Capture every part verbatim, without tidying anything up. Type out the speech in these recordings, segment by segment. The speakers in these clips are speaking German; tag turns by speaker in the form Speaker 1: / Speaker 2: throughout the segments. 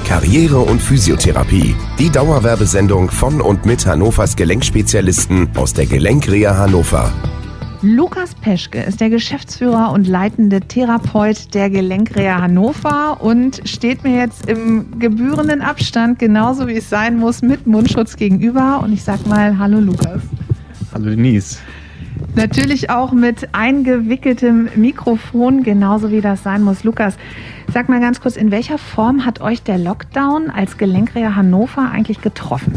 Speaker 1: Karriere und Physiotherapie. Die Dauerwerbesendung von und mit Hannovers Gelenkspezialisten aus der Gelenkreha Hannover.
Speaker 2: Lukas Peschke ist der Geschäftsführer und leitende Therapeut der Gelenkreha Hannover und steht mir jetzt im gebührenden Abstand, genauso wie es sein muss, mit Mundschutz gegenüber. Und ich sag mal, hallo Lukas.
Speaker 3: Hallo Denise.
Speaker 2: Natürlich auch mit eingewickeltem Mikrofon, genauso wie das sein muss. Lukas, sag mal ganz kurz, in welcher Form hat euch der Lockdown als Gelenkreha Hannover eigentlich getroffen?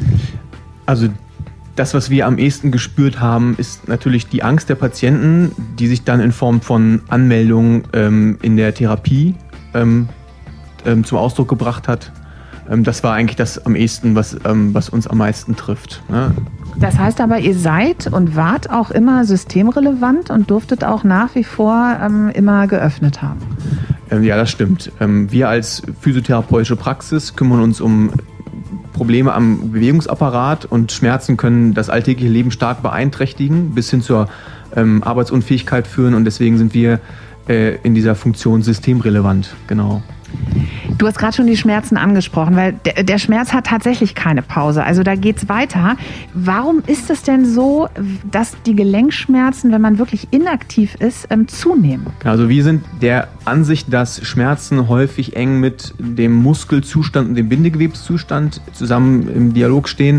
Speaker 3: Also das, was wir am ehesten gespürt haben, ist natürlich die Angst der Patienten, die sich dann in Form von Anmeldungen ähm, in der Therapie ähm, ähm, zum Ausdruck gebracht hat. Ähm, das war eigentlich das am ehesten, was, ähm, was uns am meisten trifft. Ne?
Speaker 2: Das heißt aber, ihr seid und wart auch immer systemrelevant und durftet auch nach wie vor ähm, immer geöffnet haben.
Speaker 3: Ähm, ja, das stimmt. Ähm, wir als physiotherapeutische Praxis kümmern uns um Probleme am Bewegungsapparat und Schmerzen können das alltägliche Leben stark beeinträchtigen, bis hin zur ähm, Arbeitsunfähigkeit führen und deswegen sind wir äh, in dieser Funktion systemrelevant, genau.
Speaker 2: Du hast gerade schon die Schmerzen angesprochen, weil der, der Schmerz hat tatsächlich keine Pause. Also da geht's weiter. Warum ist es denn so, dass die Gelenkschmerzen, wenn man wirklich inaktiv ist, ähm, zunehmen?
Speaker 3: Also wir sind der Ansicht, dass Schmerzen häufig eng mit dem Muskelzustand und dem Bindegewebszustand zusammen im Dialog stehen.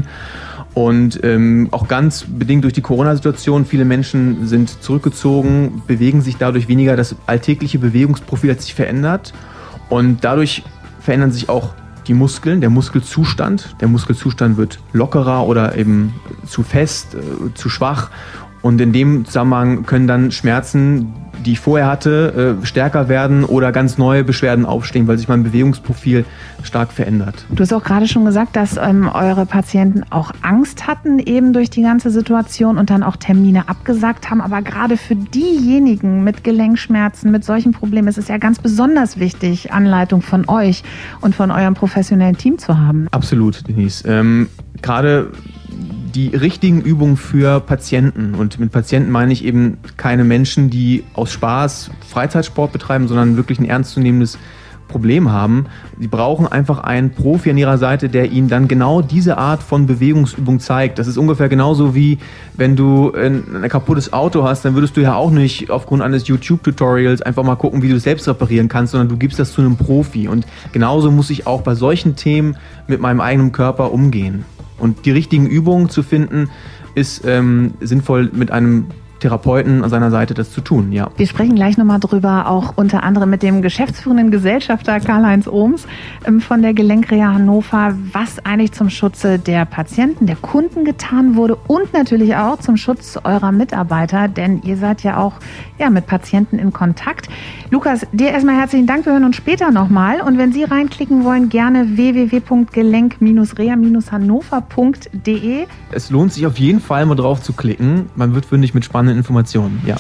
Speaker 3: Und ähm, auch ganz bedingt durch die Corona-Situation, viele Menschen sind zurückgezogen, bewegen sich dadurch weniger. Das alltägliche Bewegungsprofil hat sich verändert. Und dadurch verändern sich auch die Muskeln, der Muskelzustand. Der Muskelzustand wird lockerer oder eben zu fest, äh, zu schwach. Und in dem Zusammenhang können dann Schmerzen, die ich vorher hatte, äh, stärker werden oder ganz neue Beschwerden aufstehen, weil sich mein Bewegungsprofil stark verändert.
Speaker 2: Du hast auch gerade schon gesagt, dass ähm, eure Patienten auch Angst hatten eben durch die ganze Situation und dann auch Termine abgesagt haben. Aber gerade für diejenigen mit Gelenkschmerzen, mit solchen Problemen ist es ja ganz besonders wichtig, Anleitung von euch und von eurem professionellen Team zu haben.
Speaker 3: Absolut, Denise. Ähm, gerade die richtigen Übungen für Patienten. Und mit Patienten meine ich eben keine Menschen, die aus Spaß Freizeitsport betreiben, sondern wirklich ein ernstzunehmendes Problem haben. Sie brauchen einfach einen Profi an ihrer Seite, der ihnen dann genau diese Art von Bewegungsübung zeigt. Das ist ungefähr genauso wie, wenn du ein, ein kaputtes Auto hast, dann würdest du ja auch nicht aufgrund eines YouTube-Tutorials einfach mal gucken, wie du es selbst reparieren kannst, sondern du gibst das zu einem Profi. Und genauso muss ich auch bei solchen Themen mit meinem eigenen Körper umgehen. Und die richtigen Übungen zu finden, ist ähm, sinnvoll mit einem Therapeuten an seiner Seite das zu tun, ja.
Speaker 2: Wir sprechen gleich nochmal drüber, auch unter anderem mit dem geschäftsführenden Gesellschafter Karl-Heinz Ohms ähm, von der Gelenkreha Hannover, was eigentlich zum Schutze der Patienten, der Kunden getan wurde und natürlich auch zum Schutz eurer Mitarbeiter, denn ihr seid ja auch ja, mit Patienten in Kontakt. Lukas, dir erstmal herzlichen Dank, wir hören uns später nochmal und wenn Sie reinklicken wollen, gerne w w w punkt gelenk reha hannover punkt d e.
Speaker 3: Es lohnt sich auf jeden Fall mal drauf zu klicken, man wird fündig mit spannenden Informationen, ja.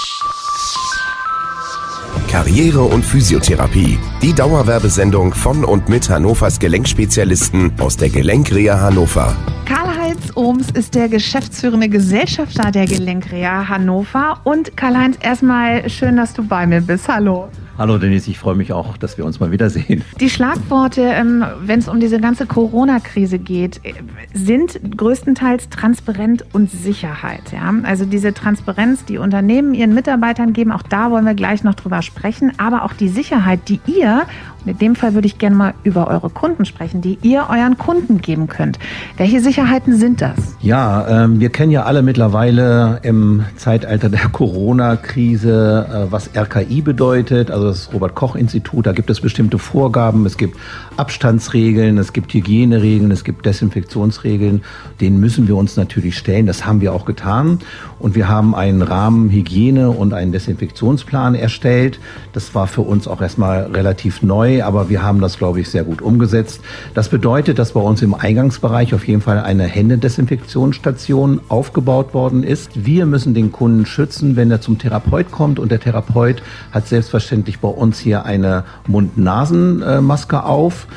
Speaker 1: Karriere und Physiotherapie. Die Dauerwerbesendung von und mit Hannovers Gelenkspezialisten aus der Gelenkreha Hannover.
Speaker 2: Karl-Heinz Ohms ist der geschäftsführende Gesellschafter der Gelenkreha Hannover. Und Karl-Heinz, erstmal schön, dass du bei mir bist. Hallo.
Speaker 4: Hallo Denise, ich freue mich auch, dass wir uns mal wiedersehen.
Speaker 2: Die Schlagworte, ähm, wenn es um diese ganze Corona-Krise geht, sind größtenteils Transparenz und Sicherheit. Ja? Also diese Transparenz, die Unternehmen ihren Mitarbeitern geben, auch da wollen wir gleich noch drüber sprechen, aber auch die Sicherheit, die ihr, und in dem Fall würde ich gerne mal über eure Kunden sprechen, die ihr euren Kunden geben könnt. Welche Sicherheiten sind das?
Speaker 4: Ja, ähm, wir kennen ja alle mittlerweile im Zeitalter der Corona-Krise, äh, was R K I bedeutet, also das Robert-Koch-Institut, da gibt es bestimmte Vorgaben, es gibt Abstandsregeln, es gibt Hygieneregeln, es gibt Desinfektionsregeln, denen müssen wir uns natürlich stellen, das haben wir auch getan und wir haben einen Rahmen Hygiene und einen Desinfektionsplan erstellt. Das war für uns auch erstmal relativ neu, aber wir haben das, glaube ich, sehr gut umgesetzt. Das bedeutet, dass bei uns im Eingangsbereich auf jeden Fall eine Händedesinfektionsstation aufgebaut worden ist. Wir müssen den Kunden schützen, wenn er zum Therapeut kommt und der Therapeut hat selbstverständlich bei uns hier eine Mund-Nasen-Maske auf.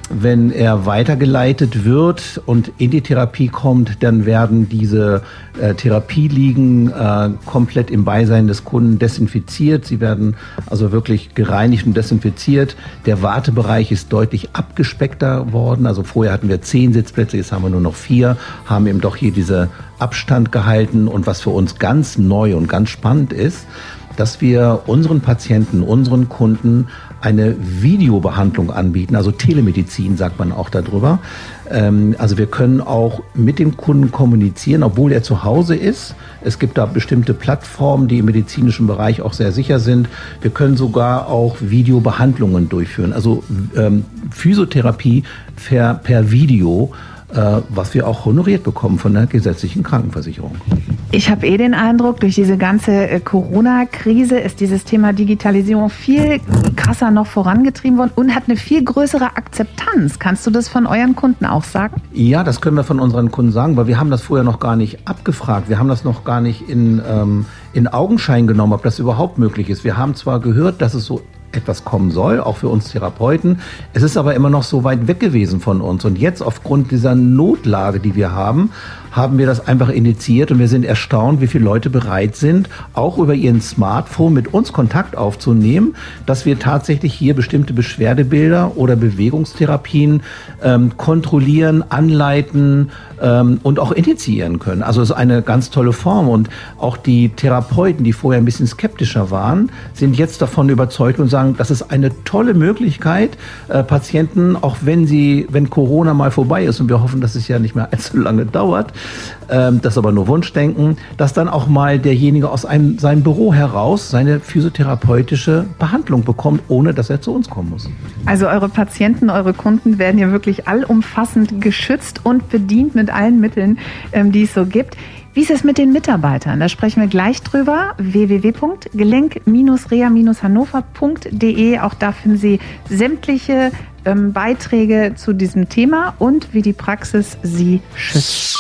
Speaker 4: Wenn er weitergeleitet wird und in die Therapie kommt, dann werden diese äh, Therapieliegen äh, komplett im Beisein des Kunden desinfiziert. Sie werden also wirklich gereinigt und desinfiziert. Der Wartebereich ist deutlich abgespeckter worden. Also vorher hatten wir zehn Sitzplätze, jetzt haben wir nur noch vier, haben eben doch hier diese Abstand gehalten. Und was für uns ganz neu und ganz spannend ist, dass wir unseren Patienten, unseren Kunden eine Videobehandlung anbieten, also Telemedizin sagt man auch darüber. Ähm, also wir können auch mit dem Kunden kommunizieren, obwohl er zu Hause ist. Es gibt da bestimmte Plattformen, die im medizinischen Bereich auch sehr sicher sind. Wir können sogar auch Videobehandlungen durchführen, also ähm, Physiotherapie per, per Video, äh, was wir auch honoriert bekommen von der gesetzlichen Krankenversicherung.
Speaker 2: Ich habe eh den Eindruck, durch diese ganze äh, Corona-Krise ist dieses Thema Digitalisierung viel krasser noch vorangetrieben worden und hat eine viel größere Akzeptanz. Kannst du das von euren Kunden auch sagen?
Speaker 4: Ja, das können wir von unseren Kunden sagen, weil wir haben das vorher noch gar nicht abgefragt. Wir haben das noch gar nicht in, ähm, in Augenschein genommen, ob das überhaupt möglich ist. Wir haben zwar gehört, dass es so etwas kommen soll, auch für uns Therapeuten. Es ist aber immer noch so weit weg gewesen von uns. Und jetzt aufgrund dieser Notlage, die wir haben, haben wir das einfach initiiert und wir sind erstaunt, wie viele Leute bereit sind, auch über ihren Smartphone mit uns Kontakt aufzunehmen, dass wir tatsächlich hier bestimmte Beschwerdebilder oder Bewegungstherapien ähm, kontrollieren, anleiten ähm, und auch initiieren können. Also es ist eine ganz tolle Form und auch die Therapeuten, die vorher ein bisschen skeptischer waren, sind jetzt davon überzeugt und sagen, das ist eine tolle Möglichkeit, äh, Patienten, auch wenn sie, wenn Corona mal vorbei ist und wir hoffen, dass es ja nicht mehr allzu lange dauert, ähm, das ist aber nur Wunschdenken, dass dann auch mal derjenige aus einem, seinem Büro heraus seine physiotherapeutische Behandlung bekommt, ohne dass er zu uns kommen muss.
Speaker 2: Also eure Patienten, eure Kunden werden hier wirklich allumfassend geschützt und bedient mit allen Mitteln, ähm, die es so gibt. Wie ist es mit den Mitarbeitern? Da sprechen wir gleich drüber. w w w punkt gelenk reha hannover punkt d e. Auch da finden Sie sämtliche ähm, Beiträge zu diesem Thema und wie die Praxis Sie schützt.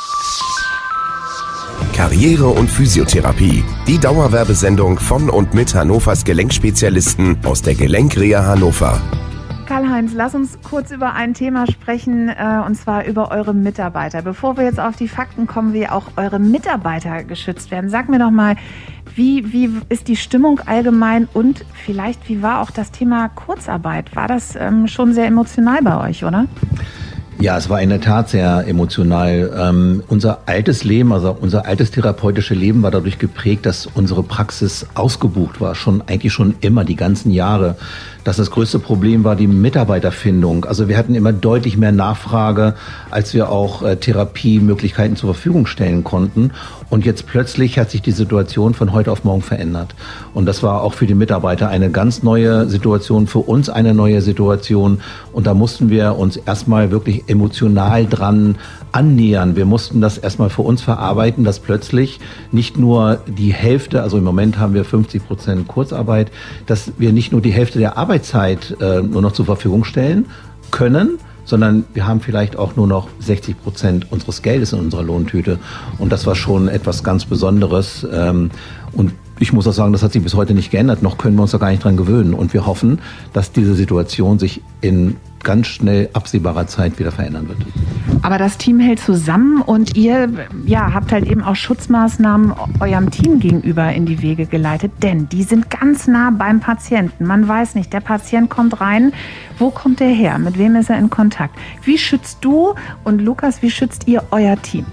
Speaker 1: Karriere und Physiotherapie. Die Dauerwerbesendung von und mit Hannovers Gelenkspezialisten aus der Gelenkreha Hannover.
Speaker 2: Karl-Heinz, lass uns kurz über ein Thema sprechen, äh, und zwar über eure Mitarbeiter. Bevor wir jetzt auf die Fakten kommen, wie auch eure Mitarbeiter geschützt werden, sag mir doch mal, wie, wie ist die Stimmung allgemein und vielleicht, wie war auch das Thema Kurzarbeit? War das ähm, schon sehr emotional bei euch, oder?
Speaker 4: Ja, es war in der Tat sehr emotional. Ähm, unser altes Leben, also unser altes therapeutische Leben war dadurch geprägt, dass unsere Praxis ausgebucht war, schon eigentlich schon immer, die ganzen Jahre. Dass das größte Problem war die Mitarbeiterfindung. Also wir hatten immer deutlich mehr Nachfrage, als wir auch äh, Therapiemöglichkeiten zur Verfügung stellen konnten. Und jetzt plötzlich hat sich die Situation von heute auf morgen verändert. Und das war auch für die Mitarbeiter eine ganz neue Situation, für uns eine neue Situation. Und da mussten wir uns erstmal wirklich emotional dran annähern. Wir mussten das erstmal für uns verarbeiten, dass plötzlich nicht nur die Hälfte, also im Moment haben wir fünfzig Prozent Kurzarbeit, dass wir nicht nur die Hälfte der Arbeitszeit äh, nur noch zur Verfügung stellen können, sondern wir haben vielleicht auch nur noch sechzig Prozent unseres Geldes in unserer Lohntüte. Und das war schon etwas ganz Besonderes. Ähm, und ich muss auch sagen, das hat sich bis heute nicht geändert. Noch können wir uns da gar nicht dran gewöhnen. Und wir hoffen, dass diese Situation sich in ganz schnell absehbarer Zeit wieder verändern wird.
Speaker 2: Aber das Team hält zusammen und ihr ja, habt halt eben auch Schutzmaßnahmen eurem Team gegenüber in die Wege geleitet, denn die sind ganz nah beim Patienten. Man weiß nicht, der Patient kommt rein, wo kommt er her, mit wem ist er in Kontakt? Wie schützt du und Lukas, wie schützt ihr euer Team?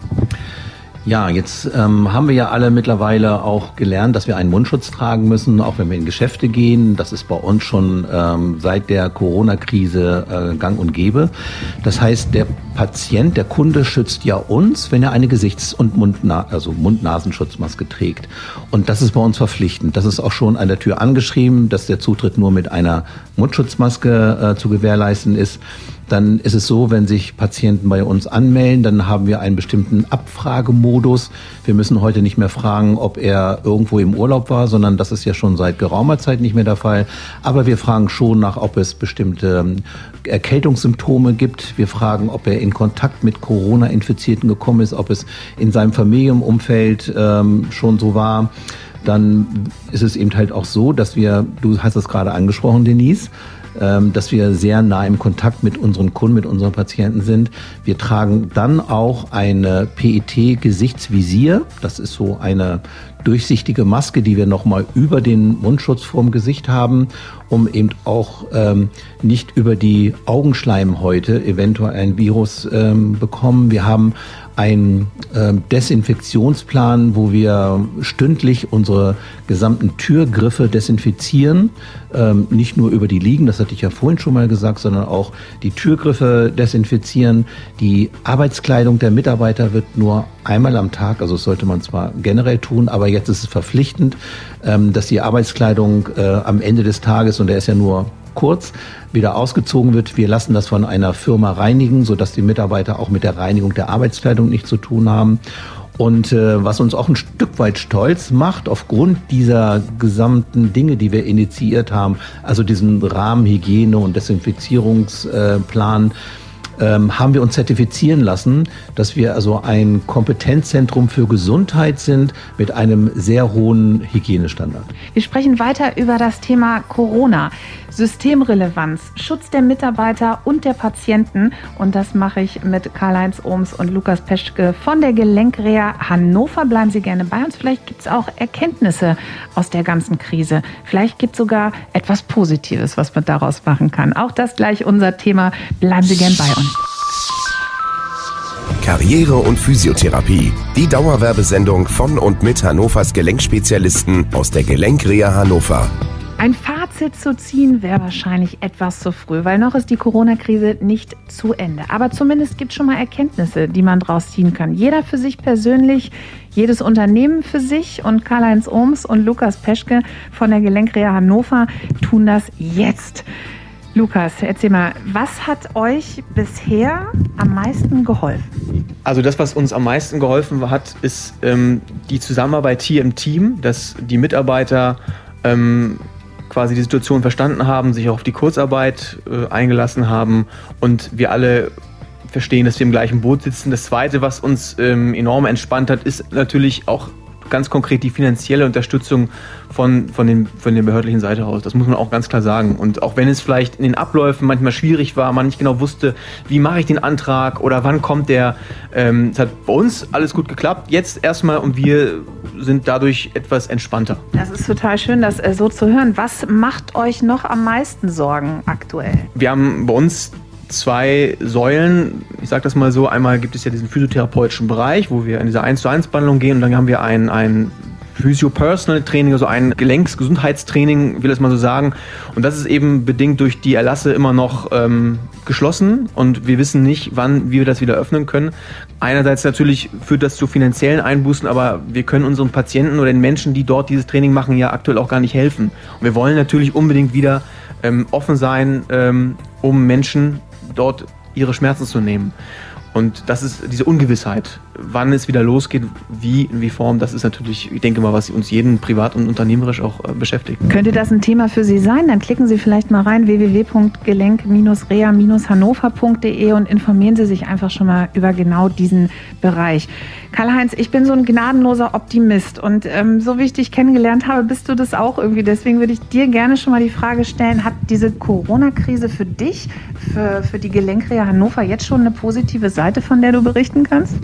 Speaker 4: Ja, jetzt ähm, haben wir ja alle mittlerweile auch gelernt, dass wir einen Mundschutz tragen müssen, auch wenn wir in Geschäfte gehen. Das ist bei uns schon ähm, seit der Corona-Krise äh, gang und gäbe. Das heißt, der Patient, der Kunde schützt ja uns, wenn er eine Gesichts- und Mund-Na- also Mund-Nasenschutzmaske trägt. Und das ist bei uns verpflichtend. Das ist auch schon an der Tür angeschrieben, dass der Zutritt nur mit einer Mundschutzmaske äh, zu gewährleisten ist. Dann ist es so, wenn sich Patienten bei uns anmelden, dann haben wir einen bestimmten Abfragemodus. Wir müssen heute nicht mehr fragen, ob er irgendwo im Urlaub war, sondern das ist ja schon seit geraumer Zeit nicht mehr der Fall. Aber wir fragen schon nach, ob es bestimmte Erkältungssymptome gibt. Wir fragen, ob er in Kontakt mit Corona-Infizierten gekommen ist, ob es in seinem Familienumfeld ähm, schon so war. Dann ist es eben halt auch so, dass wir, du hast es gerade angesprochen, Denise, ähm, dass wir sehr nah im Kontakt mit unseren Kunden, mit unseren Patienten sind. Wir tragen dann auch eine P E T-Gesichtsvisier. Das ist so eine durchsichtige Maske, die wir nochmal über den Mundschutz vorm Gesicht haben, um eben auch ähm, nicht über die Augenschleimhäute eventuell ein Virus ähm, bekommen. Wir haben einen äh, Desinfektionsplan, wo wir stündlich unsere gesamten Türgriffe desinfizieren. Ähm, nicht nur über die Liegen, das hatte ich ja vorhin schon mal gesagt, sondern auch die Türgriffe desinfizieren. Die Arbeitskleidung der Mitarbeiter wird nur einmal am Tag, also das sollte man zwar generell tun, aber jetzt ist es verpflichtend, ähm, dass die Arbeitskleidung äh, am Ende des Tages, und der ist ja nur kurz, wieder ausgezogen wird. Wir lassen das von einer Firma reinigen, sodass die Mitarbeiter auch mit der Reinigung der Arbeitskleidung nichts zu tun haben. Und äh, was uns auch ein Stück weit stolz macht, aufgrund dieser gesamten Dinge, die wir initiiert haben, also diesen Rahmenhygiene- und Desinfizierungsplan, äh, Ähm, haben wir uns zertifizieren lassen, dass wir also ein Kompetenzzentrum für Gesundheit sind mit einem sehr hohen Hygienestandard.
Speaker 2: Wir sprechen weiter über das Thema Corona, Systemrelevanz, Schutz der Mitarbeiter und der Patienten. Und das mache ich mit Karl-Heinz Ohms und Lukas Peschke von der Gelenkreha Hannover. Bleiben Sie gerne bei uns. Vielleicht gibt es auch Erkenntnisse aus der ganzen Krise. Vielleicht gibt es sogar etwas Positives, was man daraus machen kann. Auch das gleich unser Thema. Bleiben Sie gerne bei uns.
Speaker 1: Karriere und Physiotherapie. Die Dauerwerbesendung von und mit Hannovers Gelenkspezialisten aus der Gelenkreha Hannover.
Speaker 2: Ein Fazit zu ziehen wäre wahrscheinlich etwas zu früh, weil noch ist die Corona-Krise nicht zu Ende. Aber zumindest gibt es schon mal Erkenntnisse, die man daraus ziehen kann. Jeder für sich persönlich, jedes Unternehmen für sich. Und Karl-Heinz Ohms und Lukas Peschke von der Gelenkreha Hannover tun das jetzt. Lukas, erzähl mal, was hat euch bisher am meisten geholfen?
Speaker 3: Also das, was uns am meisten geholfen hat, ist ähm, die Zusammenarbeit hier im Team, dass die Mitarbeiter ähm, quasi die Situation verstanden haben, sich auch auf die Kurzarbeit äh, eingelassen haben und wir alle verstehen, dass wir im gleichen Boot sitzen. Das Zweite, was uns ähm, enorm entspannt hat, ist natürlich auch ganz konkret die finanzielle Unterstützung von, von, den, von der behördlichen Seite aus. Das muss man auch ganz klar sagen. Und auch wenn es vielleicht in den Abläufen manchmal schwierig war, man nicht genau wusste, wie mache ich den Antrag oder wann kommt der. Ähm, es hat bei uns alles gut geklappt. Jetzt erstmal und wir sind dadurch etwas entspannter.
Speaker 2: Das ist total schön, das äh, so zu hören. Was macht euch noch am meisten Sorgen aktuell?
Speaker 3: Wir haben bei uns zwei Säulen, ich sage das mal so, einmal gibt es ja diesen physiotherapeutischen Bereich, wo wir in diese eins zu eins Behandlung gehen und dann haben wir ein, ein Physio-Personal-Training, also ein Gelenksgesundheitstraining, will ich das mal so sagen. Und das ist eben bedingt durch die Erlasse immer noch ähm, geschlossen und wir wissen nicht, wann wir das wieder öffnen können. Einerseits natürlich führt das zu finanziellen Einbußen, aber wir können unseren Patienten oder den Menschen, die dort dieses Training machen, ja aktuell auch gar nicht helfen. Und wir wollen natürlich unbedingt wieder ähm, offen sein, ähm, um Menschen dort ihre Schmerzen zu nehmen. Und das ist diese Ungewissheit, wann es wieder losgeht, wie, in wie Form, das ist natürlich, ich denke mal, was uns jeden privat und unternehmerisch auch äh, beschäftigt.
Speaker 2: Könnte das ein Thema für Sie sein? Dann klicken Sie vielleicht mal rein w w w punkt gelenk reha hannover punkt d e und informieren Sie sich einfach schon mal über genau diesen Bereich. Karl-Heinz, ich bin so ein gnadenloser Optimist und ähm, so wie ich dich kennengelernt habe, bist du das auch irgendwie. Deswegen würde ich dir gerne schon mal die Frage stellen, hat diese Corona-Krise für dich, für, für die Gelenkreha Hannover jetzt schon eine positive Seite, von der du berichten kannst?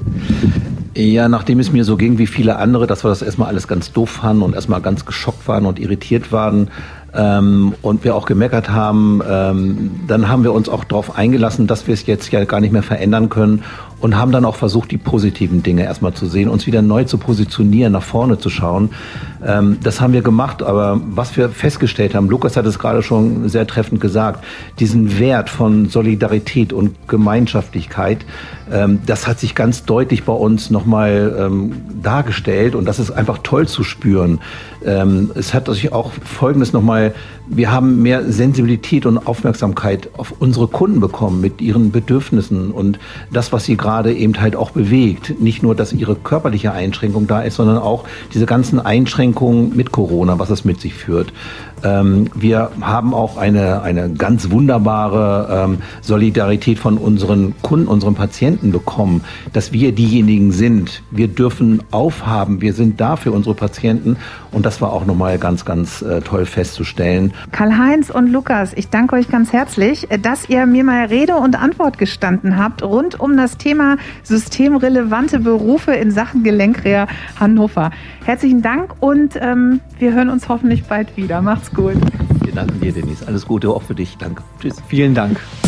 Speaker 4: Ja, nachdem es mir so ging wie viele andere, dass wir das erstmal alles ganz doof fanden und erstmal ganz geschockt waren und irritiert waren ähm, und wir auch gemeckert haben, ähm, dann haben wir uns auch darauf eingelassen, dass wir es jetzt ja gar nicht mehr verändern können und haben dann auch versucht, die positiven Dinge erstmal zu sehen, uns wieder neu zu positionieren, nach vorne zu schauen. Ähm, das haben wir gemacht, aber was wir festgestellt haben, Lukas hat es gerade schon sehr treffend gesagt, diesen Wert von Solidarität und Gemeinschaftlichkeit, ähm, das hat sich ganz deutlich bei uns nochmal ähm, dargestellt und das ist einfach toll zu spüren. Ähm, es hat sich auch Folgendes nochmal, wir haben mehr Sensibilität und Aufmerksamkeit auf unsere Kunden bekommen mit ihren Bedürfnissen und das, was sie gerade eben halt auch bewegt. Nicht nur, dass ihre körperliche Einschränkung da ist, sondern auch diese ganzen Einschränkungen mit Corona, was es mit sich führt. Ähm, wir haben auch eine, eine ganz wunderbare ähm, Solidarität von unseren Kunden, unseren Patienten bekommen, dass wir diejenigen sind. Wir dürfen aufhaben, wir sind da für unsere Patienten und das war auch nochmal ganz, ganz äh, toll festzustellen.
Speaker 2: Karl-Heinz und Lukas, ich danke euch ganz herzlich, dass ihr mir mal Rede und Antwort gestanden habt rund um das Thema systemrelevante Berufe in Sachen Gelenkreha Hannover. Herzlichen Dank und ähm, wir hören uns hoffentlich bald wieder. Macht's gut.
Speaker 4: Wir danken dir, Denise. Alles Gute auch für dich. Danke. Tschüss.
Speaker 3: Vielen Dank.